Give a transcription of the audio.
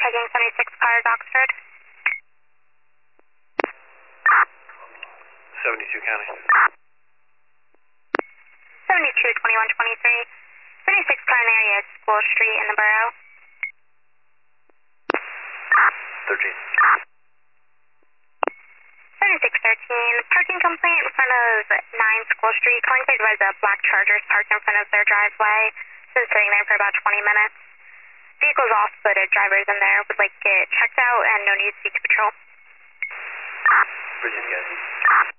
taking 76 car to Oxford. 72 County. 72, 2123. 76 car in area, School Street in the borough. 13. 7613, parking complaint in front of 9 School Street. Calling to advise a black Charger parked in front of their driveway. It's been sitting there for about 20 minutes. Vehicle's off-footed, drivers in there would like to get checked out and no need to seek patrol. Bridget, guys.